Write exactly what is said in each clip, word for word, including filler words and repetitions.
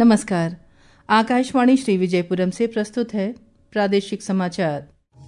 नमस्कार। आकाशवाणी श्री विजयपुरम से प्रस्तुत है प्रादेशिक समाचार।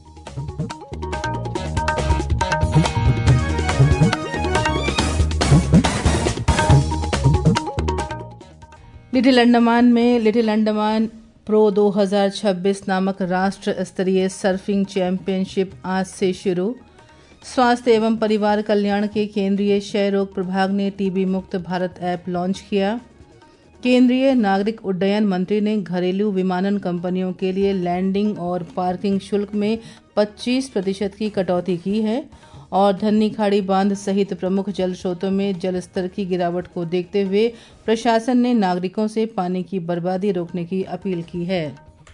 लिटिल अंडमान में लिटिल अंडमान प्रो दो हज़ार छब्बीस नामक राष्ट्र स्तरीय सर्फिंग चैंपियनशिप आज से शुरू। स्वास्थ्य एवं परिवार कल्याण के केंद्रीय क्षय रोग प्रभाग ने टीबी मुक्त भारत ऐप लॉन्च किया। केंद्रीय नागरिक उड्डयन मंत्री ने घरेलू विमानन कंपनियों के लिए लैंडिंग और पार्किंग शुल्क में पच्चीस प्रतिशत की कटौती की है और धन्नी खाड़ी बांध सहित प्रमुख जल स्रोतों में जल स्तर की गिरावट को देखते हुए प्रशासन ने नागरिकों से पानी की बर्बादी रोकने की अपील की है।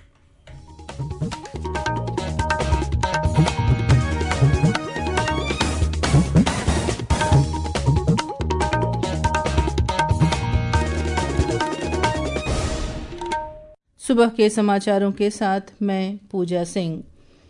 सुबह के समाचारों के साथ मैं पूजा सिंह।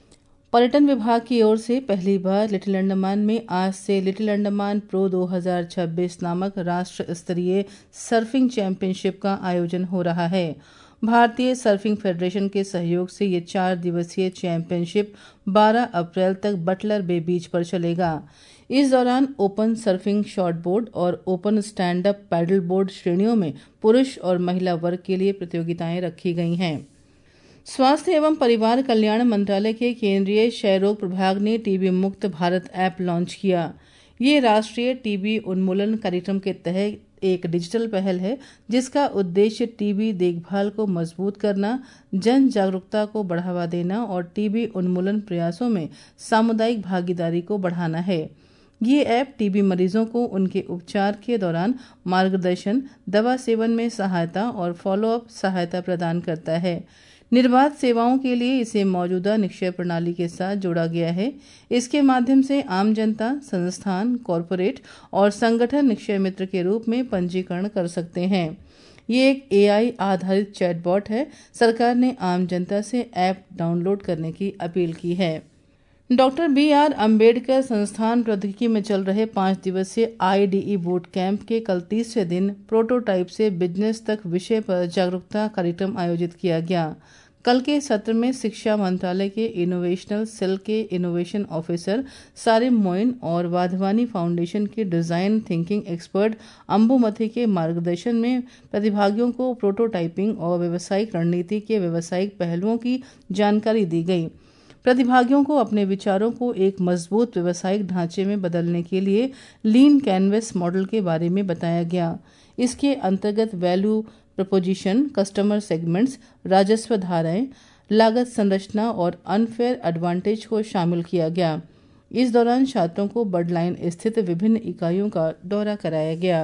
पर्यटन विभाग की ओर से पहली बार लिटिल अंडमान में आज से लिटिल अंडमान प्रो दो हज़ार छब्बीस नामक राष्ट्र स्तरीय सर्फिंग चैंपियनशिप का आयोजन हो रहा है। भारतीय सर्फिंग फेडरेशन के सहयोग से ये चार दिवसीय चैंपियनशिप बारह अप्रैल तक बटलर बे बीच पर चलेगा। इस दौरान ओपन सर्फिंग शॉर्ट बोर्ड और open stand up paddle board श्रेणियों में पुरुष और महिला वर्ग के लिए प्रतियोगिताएं रखी गई हैं। स्वास्थ्य एवं परिवार कल्याण मंत्रालय के केंद्रीय क्षय रोग प्रभाग ने टीबी मुक्त भारत ऐप लॉन्च किया। ये राष्ट्रीय टीबी उन्मूलन कार्यक्रम के तहत एक डिजिटल पहल है जिसका उद्देश्य टीबी देखभाल को मजबूत करना, जन जागरूकता को बढ़ावा देना और टीबी उन्मूलन प्रयासों में सामुदायिक भागीदारी को बढ़ाना है। ये ऐप टीबी मरीजों को उनके उपचार के दौरान मार्गदर्शन, दवा सेवन में सहायता और फॉलोअप सहायता प्रदान करता है। निर्बाध सेवाओं के लिए इसे मौजूदा निक्षय प्रणाली के साथ जोड़ा गया है। इसके माध्यम से आम जनता, संस्थान, कॉरपोरेट और संगठन निक्षय मित्र के रूप में पंजीकरण कर सकते हैं। ये एक एआई आधारित चैटबॉट है। सरकार ने आम जनता से ऐप डाउनलोड करने की अपील की है। डॉक्टर बी आर अम्बेडकर संस्थान प्रौद्योगिकी में चल रहे पांच दिवसीय आईडीई बूट कैंप के कल तीसरे दिन प्रोटोटाइप से बिजनेस तक विषय पर जागरूकता कार्यक्रम आयोजित किया गया। कल के सत्र में शिक्षा मंत्रालय के इनोवेशनल सेल के इनोवेशन ऑफिसर सारिम मोइन और वाधवानी फाउंडेशन के डिजाइन थिंकिंग एक्सपर्ट अंबुमथी के मार्गदर्शन में प्रतिभागियों को प्रोटोटाइपिंग और व्यावसायिक रणनीति के व्यावसायिक पहलुओं की जानकारी दी गई। प्रतिभागियों को अपने विचारों को एक मजबूत व्यावसायिक ढांचे में बदलने के लिए लीन कैनवस मॉडल के बारे में बताया गया। इसके अंतर्गत वैल्यू प्रपोजिशन, कस्टमर सेगमेंट्स, राजस्व धाराएं, लागत संरचना और अनफेयर एडवांटेज को शामिल किया गया। इस दौरान छात्रों को बर्डलाइन स्थित विभिन्न इकाइयों का दौरा कराया गया।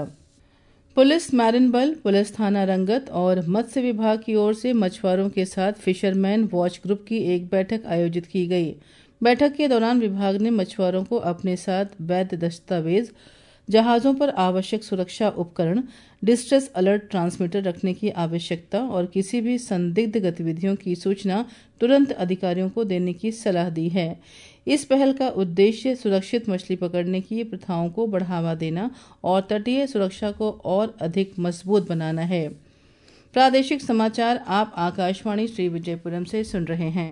पुलिस मैरिन बल, पुलिस थाना रंगत और मत्स्य विभाग की ओर से मछुआरों के साथ फिशरमैन वॉच ग्रुप की एक बैठक आयोजित की गई। बैठक के दौरान विभाग ने मछुआरों को अपने साथ वैध दस्तावेज, जहाजों पर आवश्यक सुरक्षा उपकरण, डिस्ट्रेस अलर्ट ट्रांसमीटर रखने की आवश्यकता और किसी भी संदिग्ध गतिविधियों की सूचना तुरंत अधिकारियों को देने की सलाह दी है। इस पहल का उद्देश्य सुरक्षित मछली पकड़ने की प्रथाओं को बढ़ावा देना और तटीय सुरक्षा को और अधिक मजबूत बनाना है। प्रादेशिक समाचार आप आकाशवाणी श्री विजयपुरम से सुन रहे हैं।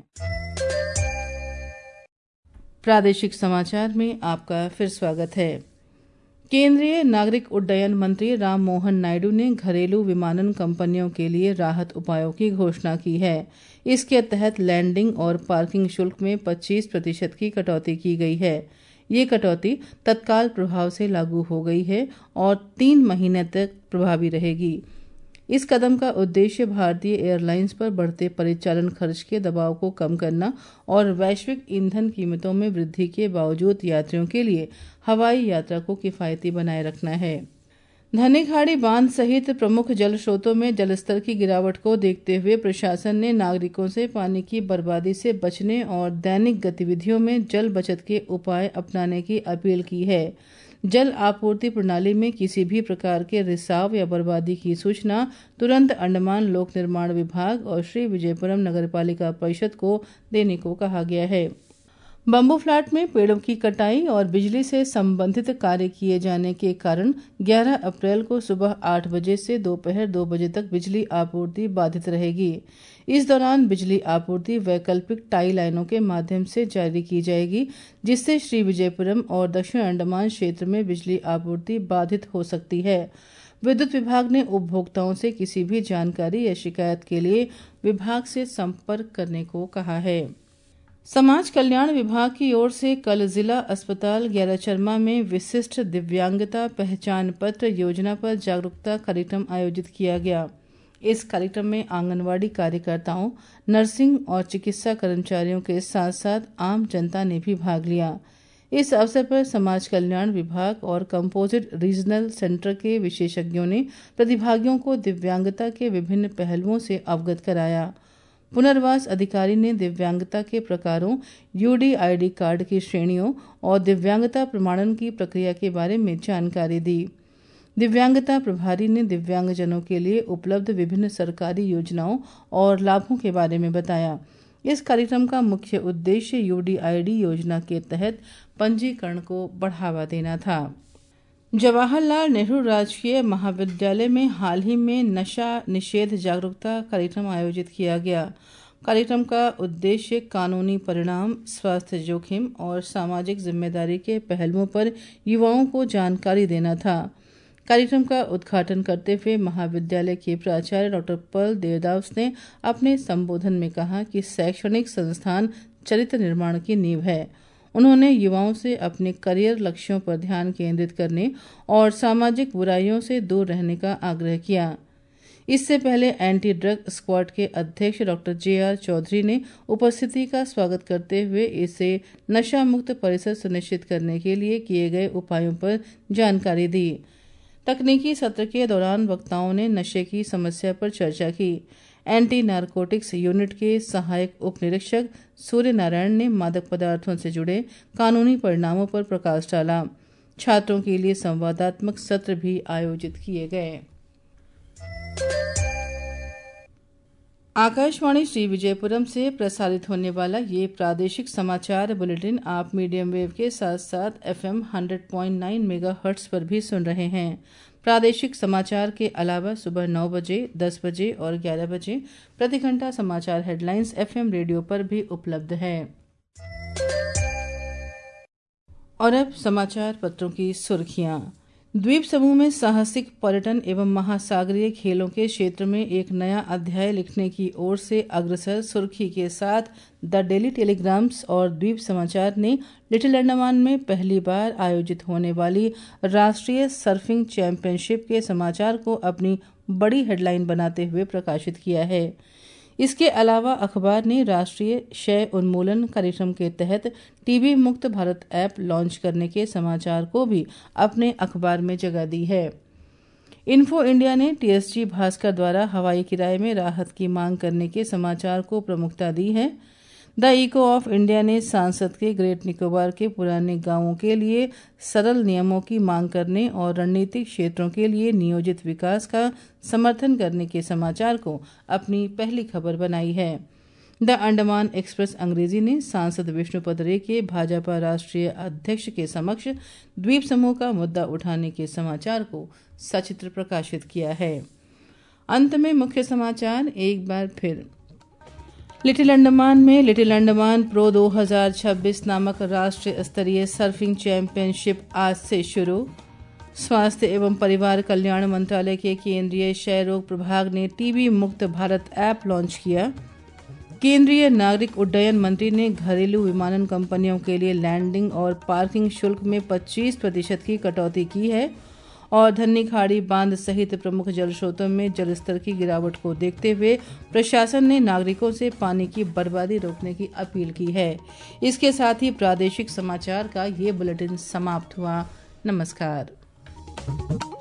प्रादेशिक समाचार में आपका फिर स्वागत है। केंद्रीय नागरिक उड्डयन मंत्री राम मोहन नायडू ने घरेलू विमानन कंपनियों के लिए राहत उपायों की घोषणा की है। इसके तहत लैंडिंग और पार्किंग शुल्क में पच्चीस प्रतिशत की कटौती की गई है। ये कटौती तत्काल प्रभाव से लागू हो गई है और तीन महीने तक प्रभावी रहेगी। इस कदम का उद्देश्य भारतीय एयरलाइंस पर बढ़ते परिचालन खर्च के दबाव को कम करना और वैश्विक ईंधन कीमतों में वृद्धि के बावजूद यात्रियों के लिए हवाई यात्रा को किफायती बनाए रखना है। धन्नी खाड़ी बांध सहित प्रमुख जल स्रोतों में जलस्तर की गिरावट को देखते हुए प्रशासन ने नागरिकों से पानी की बर्बादी से बचने और दैनिक गतिविधियों में जल बचत के उपाय अपनाने की अपील की है। जल आपूर्ति प्रणाली में किसी भी प्रकार के रिसाव या बर्बादी की सूचना तुरंत अंडमान लोक निर्माण विभाग और श्री विजयपुरम नगरपालिका परिषद को देने को कहा गया है। बम्बू फ्लैट में पेड़ों की कटाई और बिजली से संबंधित कार्य किए जाने के कारण ग्यारह अप्रैल को सुबह आठ बजे से दोपहर दो बजे तक बिजली आपूर्ति बाधित रहेगी। इस दौरान बिजली आपूर्ति वैकल्पिक टाई लाइनों के माध्यम से जारी की जाएगी, जिससे श्री विजयपुरम और दक्षिण अंडमान क्षेत्र में बिजली आपूर्ति बाधित हो सकती है। विद्युत विभाग ने उपभोक्ताओं से किसी भी जानकारी या शिकायत के लिए विभाग से संपर्क करने को कहा है। समाज कल्याण विभाग की ओर से कल जिला अस्पताल ग्यारहचरमा में विशिष्ट दिव्यांगता पहचान पत्र योजना पर जागरूकता कार्यक्रम आयोजित किया गया। इस कार्यक्रम में आंगनवाड़ी कार्यकर्ताओं, नर्सिंग और चिकित्सा कर्मचारियों के साथ साथ आम जनता ने भी भाग लिया। इस अवसर पर समाज कल्याण विभाग और कंपोजिट रीजनल सेंटर के विशेषज्ञों ने प्रतिभागियों को दिव्यांगता के विभिन्न पहलुओं से अवगत कराया। पुनर्वास अधिकारी ने दिव्यांगता के प्रकारों, यूडी आईडी कार्ड की श्रेणियों और दिव्यांगता प्रमाणन की प्रक्रिया के बारे में जानकारी दी। दिव्यांगता प्रभारी ने दिव्यांगजनों के लिए उपलब्ध विभिन्न सरकारी योजनाओं और लाभों के बारे में बताया। इस कार्यक्रम का मुख्य उद्देश्य यूडीआईडी योजना के तहत पंजीकरण को बढ़ावा देना था। जवाहरलाल नेहरू राजकीय महाविद्यालय में हाल ही में नशा निषेध जागरूकता कार्यक्रम आयोजित किया गया। कार्यक्रम का उद्देश्य कानूनी परिणाम, स्वास्थ्य जोखिम और सामाजिक जिम्मेदारी के पहलुओं पर युवाओं को जानकारी देना था। कार्यक्रम का उद्घाटन करते हुए महाविद्यालय के प्राचार्य डॉक्टर पर्ल देवदास ने अपने संबोधन में कहा कि शैक्षणिक संस्थान चरित्र निर्माण की नींव है। उन्होंने युवाओं से अपने करियर लक्ष्यों पर ध्यान केंद्रित करने और सामाजिक बुराइयों से दूर रहने का आग्रह किया। इससे पहले एंटी ड्रग स्क्वाड के अध्यक्ष डॉक्टर जे आर चौधरी ने उपस्थिति का स्वागत करते हुए इसे नशा मुक्त परिसर सुनिश्चित करने के लिए किए गए उपायों पर जानकारी दी। तकनीकी सत्र के दौरान वक्ताओं ने नशे की समस्या पर चर्चा की। एंटी नारकोटिक्स यूनिट के सहायक उप निरीक्षक सूर्य नारायण ने मादक पदार्थों से जुड़े कानूनी परिणामों पर प्रकाश डाला। छात्रों के लिए संवादात्मक सत्र भी आयोजित किए गए। आकाशवाणी श्री विजयपुरम से प्रसारित होने वाला ये प्रादेशिक समाचार बुलेटिन आप मीडियम वेव के साथ साथ एफएम सौ पॉइंट नौ मेगाहर्ट्ज पर भी सुन रहे हैं। प्रादेशिक समाचार के अलावा सुबह नौ बजे, दस बजे और ग्यारह बजे प्रति घंटा समाचार हेडलाइंस एफएम रेडियो पर भी उपलब्ध है। और अब समाचार पत्रों की सुर्खियां। द्वीप समूह में साहसिक पर्यटन एवं महासागरीय खेलों के क्षेत्र में एक नया अध्याय लिखने की ओर से अग्रसर सुर्खी के साथ द डेली टेलीग्राम्स और द्वीप समाचार ने लिटिल अंडमान में पहली बार आयोजित होने वाली राष्ट्रीय सर्फिंग चैंपियनशिप के समाचार को अपनी बड़ी हेडलाइन बनाते हुए प्रकाशित किया है। इसके अलावा अखबार ने राष्ट्रीय क्षय उन्मूलन कार्यक्रम के तहत टीबी मुक्त भारत ऐप लॉन्च करने के समाचार को भी अपने अखबार में जगह दी है। इन्फो इंडिया ने टीएसजी भास्कर द्वारा हवाई किराए में राहत की मांग करने के समाचार को प्रमुखता दी है। द इको ऑफ इंडिया ने सांसद के ग्रेट निकोबार के पुराने गांवों के लिए सरल नियमों की मांग करने और रणनीतिक क्षेत्रों के लिए नियोजित विकास का समर्थन करने के समाचार को अपनी पहली खबर बनाई है। द अंडमान एक्सप्रेस अंग्रेजी ने सांसद विष्णुपद रे के भाजपा राष्ट्रीय अध्यक्ष के समक्ष द्वीप समूह का मुद्दा उठाने के समाचार को सचित्र प्रकाशित किया है। अंत में मुख्य समाचार एक बार फिर। लिटिल अंडमान में लिटिल अंडमान प्रो दो हज़ार छब्बीस नामक राष्ट्रीय स्तरीय सर्फिंग चैंपियनशिप आज से शुरू। स्वास्थ्य एवं परिवार कल्याण मंत्रालय के केंद्रीय क्षय रोग प्रभाग ने टीबी मुक्त भारत ऐप लॉन्च किया। केंद्रीय नागरिक उड्डयन मंत्री ने घरेलू विमानन कंपनियों के लिए लैंडिंग और पार्किंग शुल्क में पच्चीस प्रतिशत की कटौती की है। और धन्नी खाड़ी बांध सहित प्रमुख जल स्रोतों में जलस्तर की गिरावट को देखते हुए प्रशासन ने नागरिकों से पानी की बर्बादी रोकने की अपील की है। इसके साथ ही प्रादेशिक समाचार का ये बुलेटिन समाप्त हुआ। नमस्कार।